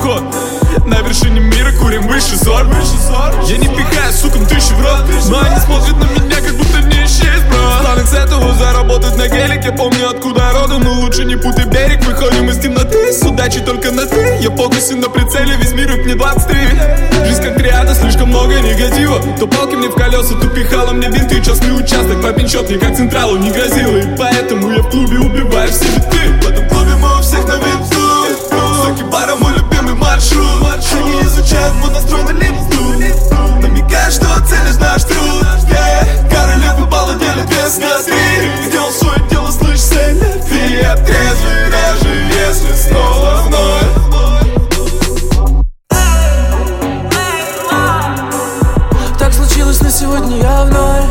восход. На вершине мира курим высший сорт. Я не пихаю сукам тысячи в рот, но они смотрят на меня, как будто не исчез, бро. Планы с этого заработать на гелике. Помню, откуда родом, но лучше не путай берег. Выходим из темноты, с удачей только на ты. Я фокусе на прицеле, весь мир ведь мне 23. Жизнь как триада, слишком много негатива. То палки мне в колеса, то пихала мне винты. Частный участок, папин счет мне как централу не грозило. И поэтому я в клубе убиваю все биты. В этом клубе мы у всех на виду. Соки бара мой любимый маршрут. Они изучают мой настрой на лифту. Намекая, что оценишь наш труд. Королевы бала делят без нас. Сделал свое дело, слышь, селфи. Я трезвый, даже если снова вновь. Так случилось, на сегодня я вновь.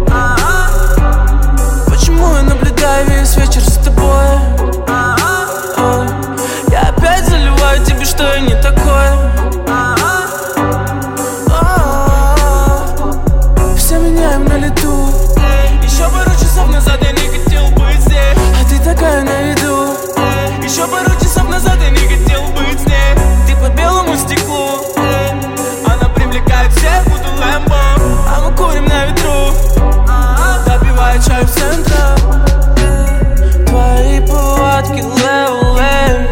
Почему я наблюдаю весь вечер за тобой? Я опять заливаю тебе, что я не такой. Все меняем на лету. Еще пару часов назад я не хотел быть здесь, а ты такая на виду. Еще пару часов назад я не хотел быть с ней. Ты по белому стеклу. Она привлекает всех, буду Лэмбо, а мы курим на ветру, допивая чай в центре. Твои повадки левел,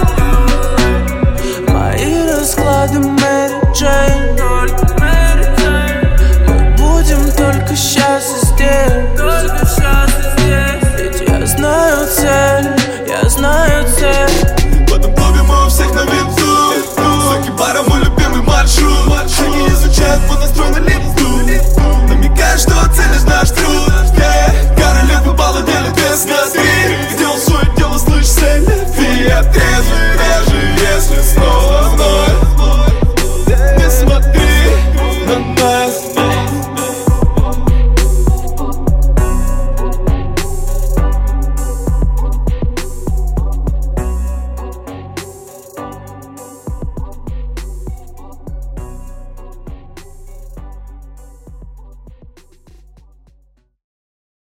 мои расклады Мэри Джейн. Мы будем только сейчас и здесь. Ведь я знаю цель, я знаю цель. В этом клубе мы у всех на виду. Соки бара мой любимый маршрут. Они изучают мой настрой на лифту. Намекая, что оценишь наш труд. Королевы бала делят без нас. Сделал свое дело, слышь, селфи. Я трезвый,